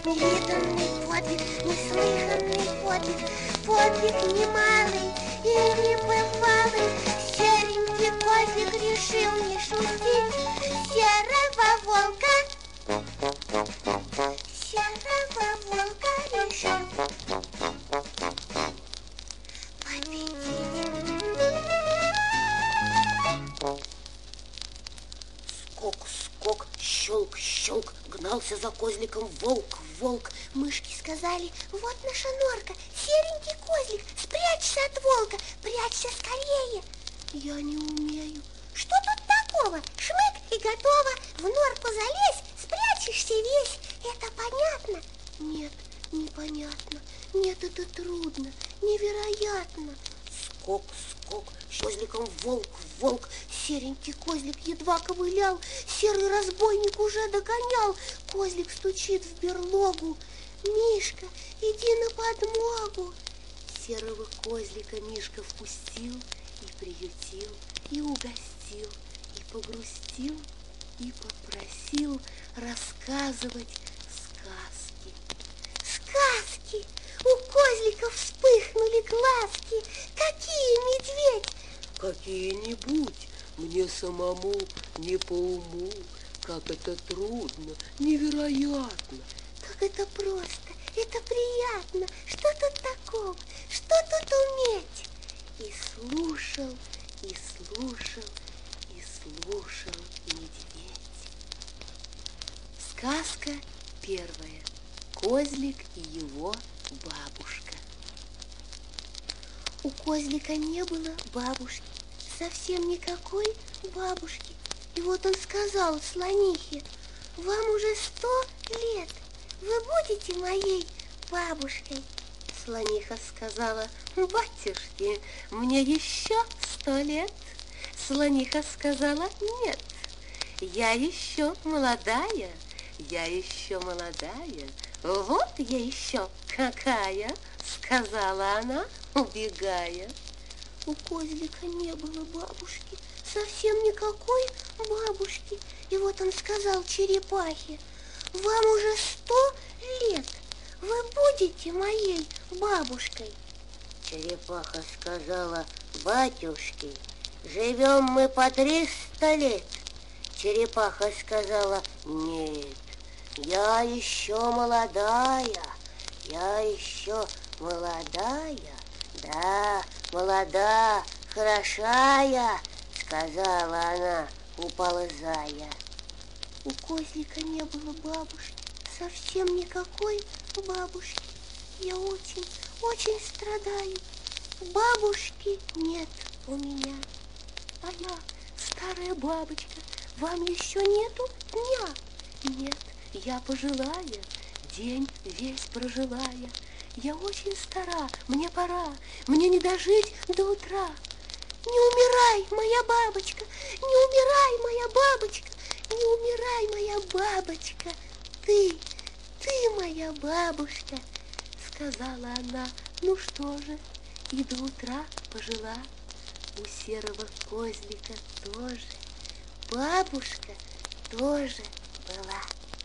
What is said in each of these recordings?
невиданный подвиг, неслыханный подвиг, подвиг немалый и небывалый. Серенький козлик решил не шутить, серого волка решил победить. Скок, скок, щелк, щелк, гнался за козликом волк, волк. Мышки сказали: вот наша норка, серенький козлик, спрячься от волка, прячься скорее. Я не умею. Что тут такого? Шмык и готово. В норку залезь, спрячешься весь. Это понятно? Нет, непонятно. Нет, это трудно, невероятно. Скок, скок, с козликом волк, волк. Серенький козлик едва ковылял, серый разбойник уже догонял. Козлик стучит в берлогу: Мишка, иди на подмогу. Серого козлика Мишка впустил и приютил, и угостил, и погрустил, и попросил рассказывать сказки. Сказки! У козлика вспыхнули глазки. Какие, медведь? Какие-нибудь, мне самому не по уму. Как это трудно, невероятно. Как это просто, это приятно. Что тут такого? Что тут уметь? И слушал, и слушал, и слушал медведь. Сказка первая. Козлик и его бабушка. У козлика не было бабушки, совсем никакой бабушки. И вот он сказал слонихе: вам уже 100 лет, вы будете моей бабушкой? Слониха сказала: батюшки, мне еще 100 лет. Слониха сказала: нет, я еще молодая, я еще молодая. Вот я еще какая, сказала она, убегая. У козлика не было бабушки, совсем никакой бабушки. И вот он сказал черепахе: вам уже 100 лет, вы будете моей бабушкой? Черепаха сказала: батюшки, живем мы по 300 лет. Черепаха сказала: нет, я еще молодая, я еще молодая. Да, молода, хорошая, сказала она, уползая. У козлика не было бабушки, совсем никакой бабушки. Я очень, очень страдаю. Бабушки нет у меня. А я, старая бабочка, вам еще нету дня? Нет, я пожилая, день весь прожилая. Я очень стара, мне пора, мне не дожить до утра. Не умирай, моя бабочка, не умирай, моя бабочка, не умирай, моя бабочка. Ты моя бабушка, сказала она. Ну что же, и до утра пожила. У серого козлика тоже бабушка тоже была.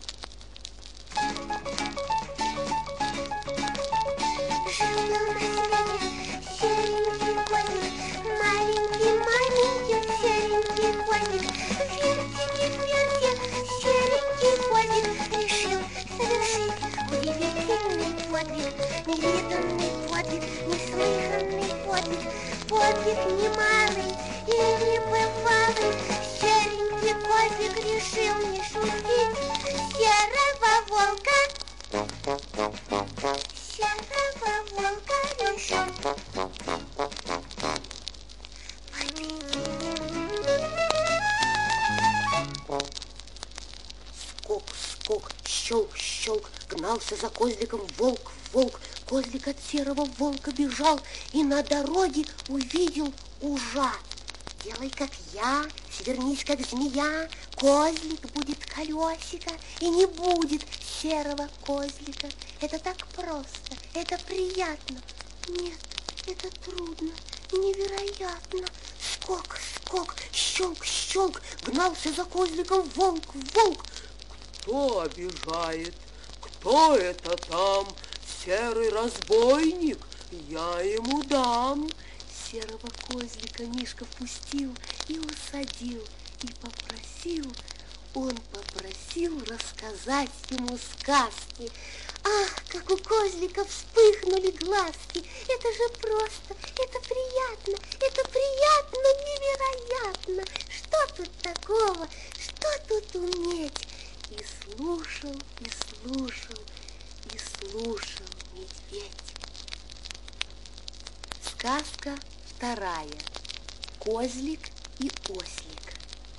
Жил-был на свете серенький козлик, маленький-маленький серенький козлик. Вертики-вертики, серенький козлик решил совершить удивительный подвиг, невиданный подвиг, неслыханный подвиг, подвиг немалый и небывалый. Серенький козлик решил не шутить, серого волка решил победить. Скок, скок, щелк, щелк, гнался за козликом волк, волк. Козлик от серого волка бежал и на дороге увидел ужа. Делай, как я, свернись, как змея, козлик будет колесико, и не будет серого козлика. Это так просто, это приятно. Нет, это трудно, невероятно. Скок, скок, щелк, щелк, гнался за козликом волк, волк. Кто обижает, Кто это там? Серый разбойник? Я ему дам. Серого козлика Мишка впустил и усадил, и он попросил рассказать ему сказки. Ах, как у козлика вспыхнули глазки! Это же просто, это приятно невероятно! Что тут такого, что тут уметь? И слушал медведь. Сказка вторая. Козлик и ослик.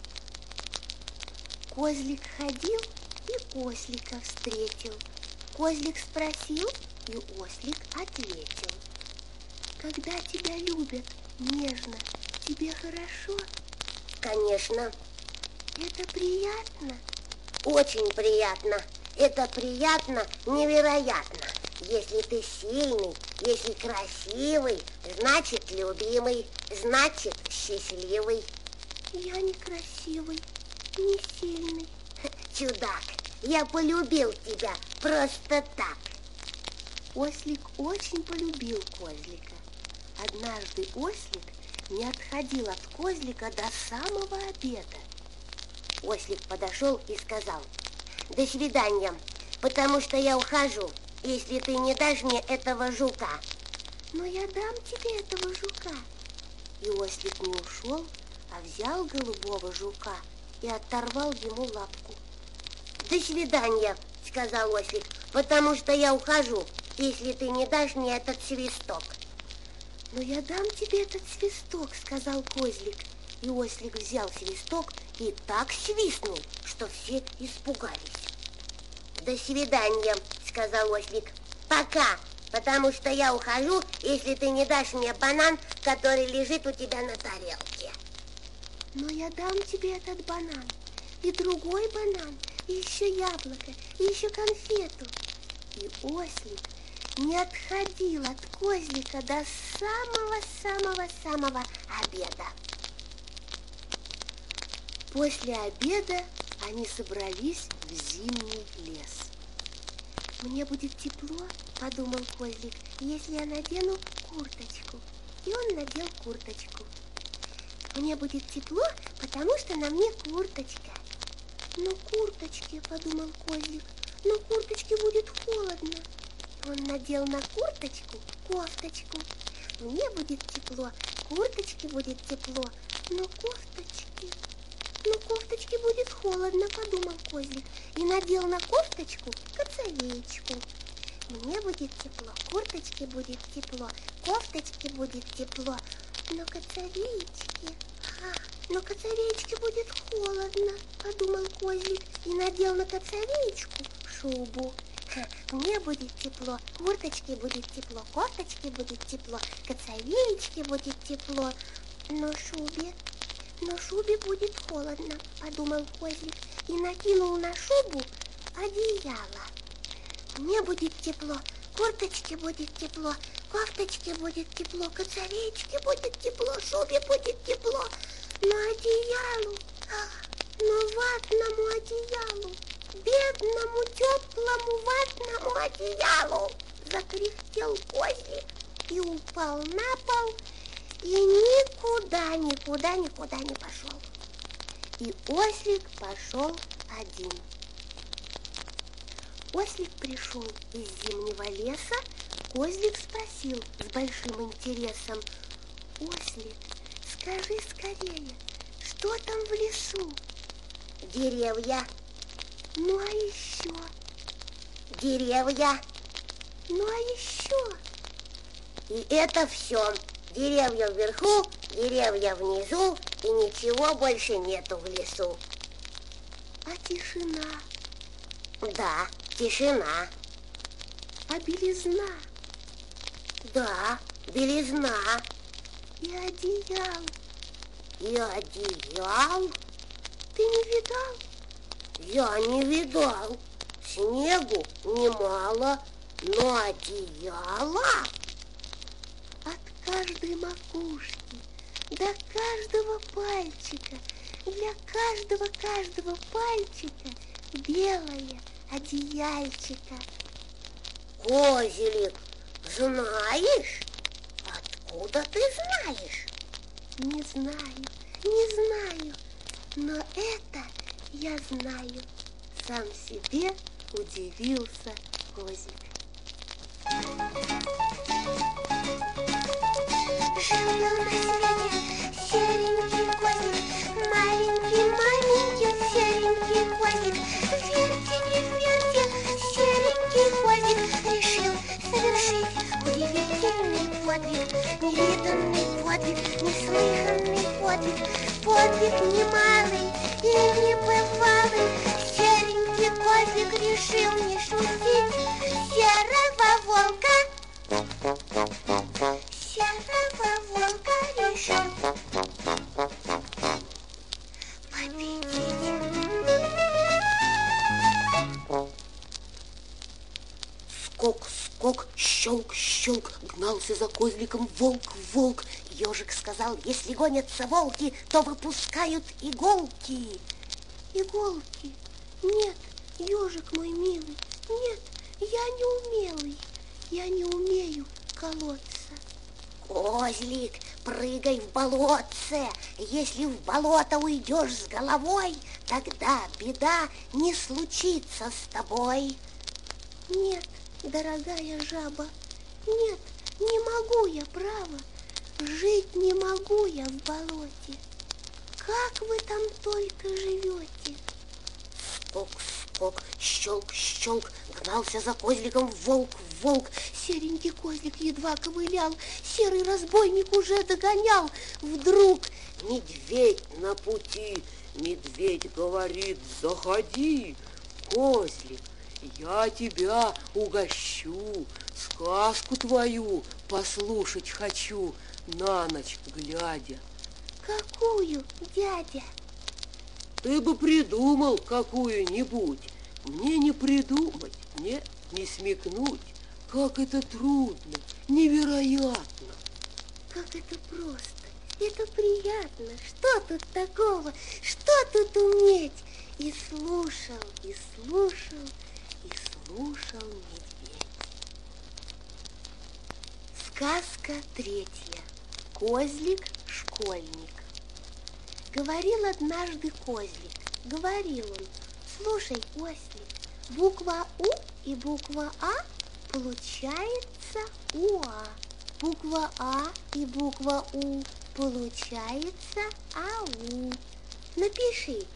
Козлик ходил и ослика встретил. Козлик спросил, и ослик ответил: когда тебя любят нежно, тебе хорошо? Конечно, Это приятно. очень приятно. Это приятно невероятно. Если ты сильный, если красивый, значит любимый, значит счастливый. Я некрасивый, не сильный. Чудак, я полюбил тебя просто так. Ослик очень полюбил козлика. Однажды ослик не отходил от козлика до самого обеда. Ослик подошел и сказал: до свидания, потому что я ухожу, если ты не дашь мне этого жука. Но я дам тебе этого жука. И ослик не ушел, а взял голубого жука и оторвал ему лапку. До свидания, сказал ослик, потому что я ухожу, если ты не дашь мне этот свисток. Но я дам тебе этот свисток, сказал козлик. И ослик взял свисток и так свистнул, что все испугались. До свидания, сказал ослик. Пока, потому что я ухожу, если ты не дашь мне банан, который лежит у тебя на тарелке. Но я дам тебе этот банан, и другой банан, и еще яблоко, и еще конфету. И ослик не отходил от козлика до самого-самого-самого обеда. После обеда они собрались в зимний лес. Мне будет тепло, подумал козлик, если я надену курточку. И он надел курточку. Мне будет тепло, потому что на мне курточка. Но курточке, подумал козлик, но курточке будет холодно. Он надел на курточку кофточку. Мне будет тепло, курточке будет тепло, но кофточке будет холодно, подумал козлик. И надел на кофточку коцовеечку. Мне будет тепло, курточке будет тепло, кофточке будет тепло, но коцовеечке будет холодно, подумал козлик. И надел на коцовеечку шубу. Мне будет тепло, курточке будет тепло, кофточке будет тепло, коцовеечке будет тепло, но шубе будет холодно, подумал козлик. И накинул на шубу одеяло. Мне будет тепло, курточке будет тепло, кофточке будет тепло, коцовеечке будет тепло, шубе будет тепло, но одеялу, но ватному одеялу, бедному теплому ватному одеялу, закряхтел козлик и упал на пол, и никуда не пошел. И ослик пошел один. Ослик пришел из зимнего леса, козлик спросил с большим интересом: ослик, скажи скорее, что там в лесу? Деревья. Ну а еще? Деревья. Ну а еще? И это все. Деревья вверху, деревья внизу, и ничего больше нету в лесу. А тишина? Да, тишина. А белизна? Да, белизна. И одеял? И одеял? Ты не видал? Я не видал. Снегу немало, но одеяло... От каждой макушки до каждого пальчика, для каждого пальчика белое одеяльчика. Козелик, знаешь? Откуда ты знаешь? Не знаю, не знаю, но это я знаю. Сам себе удивился Козлик. Жил-был на свете серенький козлик, маленький, маленький серенький козлик. Верьте, не верьте, серенький козлик решил совершить удивительный подвиг, невиданный подвиг, неслыханный подвиг, подвиг немалый и небывалый. Серенький козлик решил не шутить, серого волка решил победить. Скок, скок, щелк, щелк, гнался за козликом волк, волк. Ежик сказал, если гонятся волки, то выпускают иголки. Иголки? Нет, ежик мой милый, нет, я не умелый, я не умею колоться. Козлик, прыгай в болотце. Если в болото уйдешь с головой, тогда беда не случится с тобой. Нет, дорогая жаба, нет, не могу я, право, жить не могу я в болоте. Как вы там только живете? Скок, скок, щелк, щелк, гнался за козликом волк, волк. Серенький козлик едва ковылял, серый разбойник уже догонял. Вдруг Медведь на пути, медведь говорит, заходи, козлик, я тебя угощу, сказку твою послушать хочу, на ночь глядя. какую, дядя? Ты бы придумал какую-нибудь, мне не придумать, нет, не смекнуть, как это трудно, невероятно. Как это просто, это приятно. Что тут такого, что тут уметь? И слушал, и слушал, и слушал медведь. Сказка третья. Козлик-школьник. Говорил однажды козлик, говорил он, слушай, ослик, буква У и буква А получается УА. Буква А и буква У получается АУ. Напиши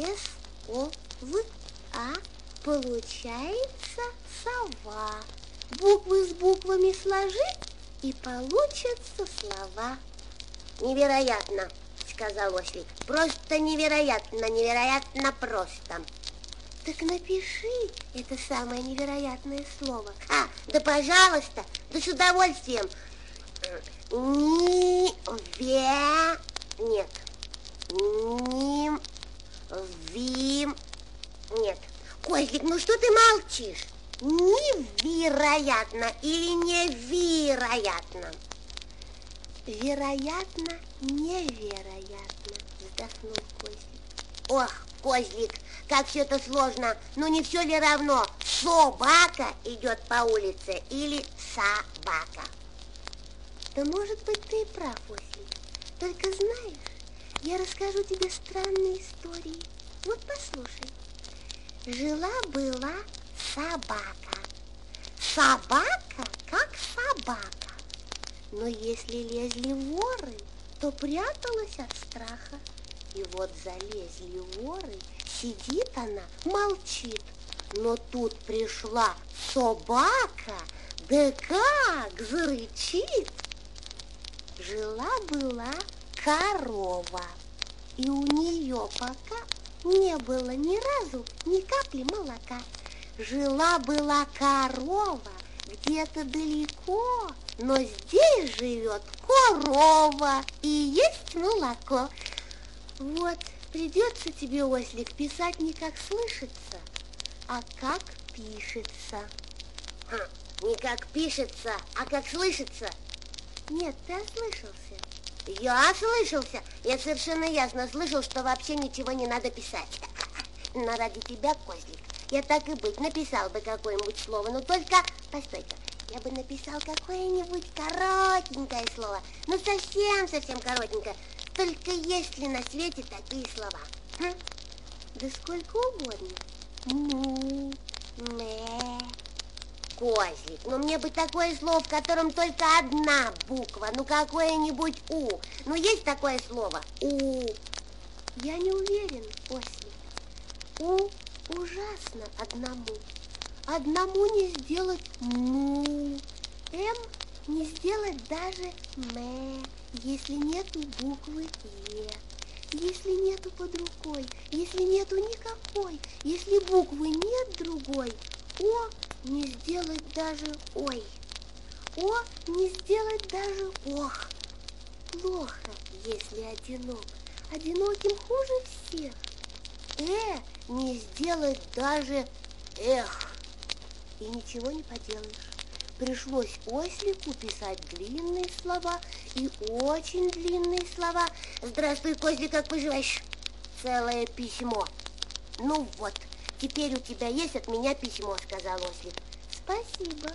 СОВА, получается сова. Буквы с буквами сложи, и получатся слова. Невероятно, сказал ослик. Просто невероятно, невероятно просто. Так напиши это самое невероятное слово. Да пожалуйста, да с удовольствием. Нет. Нет. Козлик, ну что ты молчишь? Невероятно или невероятно? Вероятно, невероятно, вздохнул козлик. Ох, козлик, как все это сложно. Но не все ли равно, собака идет по улице или собака? Да может быть ты и прав, ослик. Только знаешь, я расскажу тебе странные истории. Вот послушай. Жила-была собака. Собака как собака. Но если лезли воры, то пряталась от страха. И вот залезли воры, сидит она, молчит. Но тут пришла собака, да как зарычит. Жила-была корова, и у нее пока не было ни разу ни капли молока. Жила-была корова где-то далеко, но здесь живет корова и есть молоко. Вот придется тебе, ослик, писать не как слышится, а как пишется. Не как пишется, а как слышится. Нет, ты ослышался. Я ослышался. Я совершенно ясно слышал, что вообще ничего не надо писать. Но ради тебя, козлик, я так и быть, написал бы какое-нибудь слово, но только, постой-ка, я бы написал какое-нибудь коротенькое слово, ну совсем-совсем коротенькое, только есть ли на свете такие слова? Да сколько угодно. Ну, Мэ. Козлик, ну мне бы такое слово, в котором только одна буква, ну какое-нибудь У. Ну есть такое слово? У. я не уверен, Ослик. У ужасно одному. Одному не сделать му. М не сделать даже мэ, если нету буквы Е. Если нету под рукой, если нету никакой, если буквы нет другой, О не сделать даже ой. О не сделать даже ох. Плохо, если одинок. Одиноким хуже всех. Не сделать даже эх. И ничего не поделаешь. Пришлось Ослику писать длинные слова и очень длинные слова. Здравствуй, Козлик, как поживаешь? Целое письмо. Ну вот, теперь у тебя есть от меня письмо, сказал Ослик. Спасибо.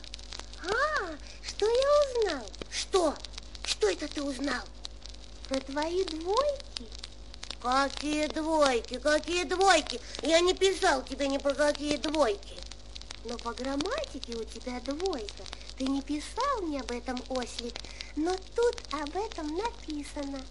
Что я узнал? Что? Что это ты узнал? Про твои двойки. Какие двойки, какие двойки? Я не писал тебе ни про какие двойки. Но по грамматике у тебя двойка. Ты не писал мне об этом, Ослик, но тут об этом написано.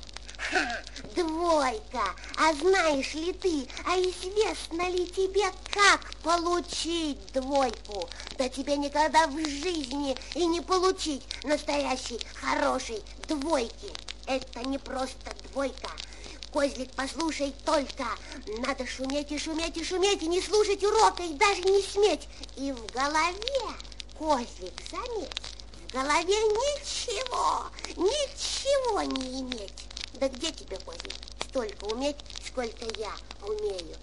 Двойка! А знаешь ли ты, а известно ли тебе, как получить двойку? Да тебе никогда в жизни и не получить настоящей хорошей двойки. Это не просто двойка. Козлик, послушай только, надо шуметь и шуметь и шуметь, и не слушать урока, и даже не сметь. И в голове, Козлик, заметь, в голове ничего не иметь. Да где тебе, Козлик, столько уметь, сколько я умею?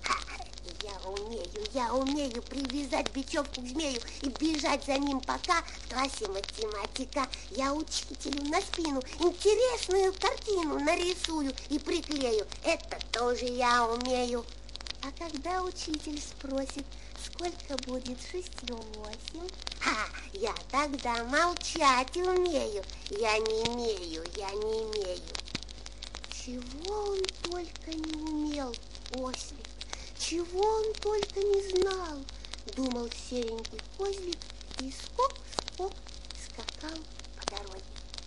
Я умею привязать бечевку к змею и бежать за ним, пока в классе математика я учителю на спину интересную картину нарисую и приклею. Это тоже я умею. А когда учитель спросит, сколько будет 6 8? Я тогда молчать умею. Я не имею. Чего он только не умел, Ослик, чего он только не знал, думал серенький Козлик и скок-скок скакал по дороге.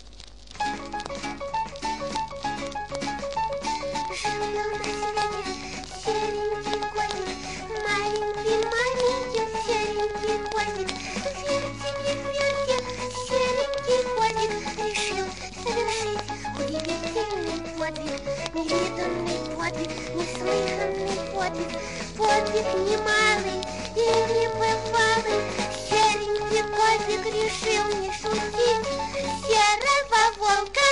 Жил на свете серенький Козлик, маленький серенький Козлик. В серенький Козлик решил совершить удивительный подвиг, невиданный подвиг, неслыханный подвиг, подвиг немалый и небывалый. Серенький Козлик решил не шутить, серого волка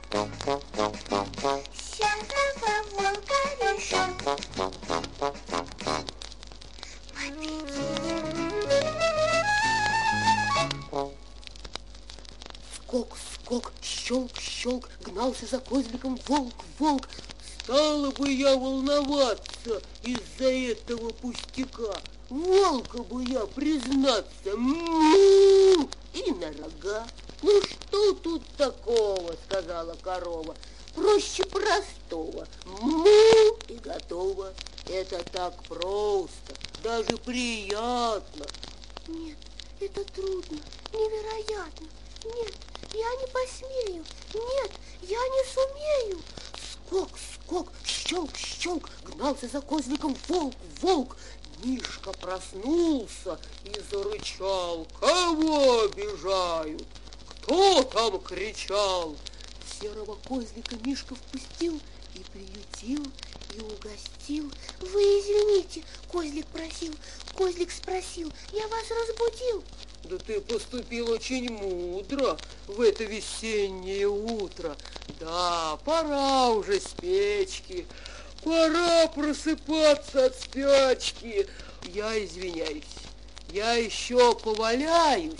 решил Скок, скок, щелк, щелк, гнался за Козликом волк. Стала бы я волноваться из-за этого пустяка. Волка бы я, признаться, и на рога. Ну что тут такого, сказала корова, проще простого. И готово. Это так просто, даже приятно. Нет, это трудно, невероятно. Нет, я не посмею. Нет, я не сумею. Скок, скок, щелк, щелк, гнался за Козликом волк. Мишка проснулся и зарычал. Кого обижают? Кто там кричал? Серого Козлика Мишка впустил и приютил, и угостил. Вы извините, Козлик просил, Козлик спросил, я вас разбудил. Да ты поступил очень мудро в это весеннее утро. Да, пора уже с печки, пора просыпаться от спячки. Я извиняюсь, я еще поваляюсь,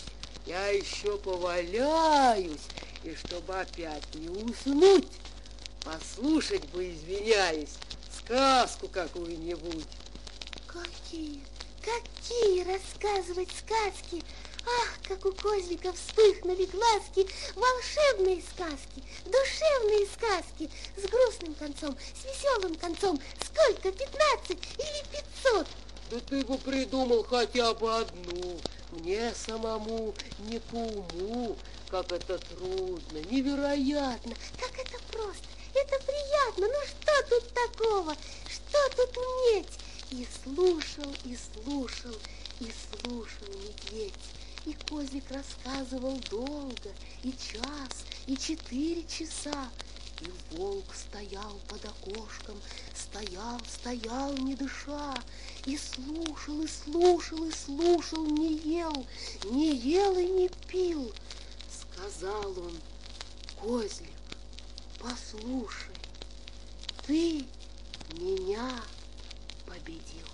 и чтобы опять не уснуть, послушать бы, извиняюсь, сказку какую-нибудь. Какие? какие рассказывать сказки! Ах, как у Козлика вспыхнули глазки! Волшебные сказки, душевные сказки, с грустным концом, с веселым концом. Сколько, 15 или 500? Да ты бы придумал хотя бы одну. Мне самому не по уму, как это трудно, невероятно. Как это просто, это приятно. Ну что тут такого? Что тут уметь? И слушал, и слушал, и слушал медведь. И Козлик рассказывал долго, и час, и 4 часа. И волк стоял под окошком, стоял, не дыша, и слушал, и слушал, и слушал, не ел и не пил. Сказал он: Козлик, послушай, ты меня победил.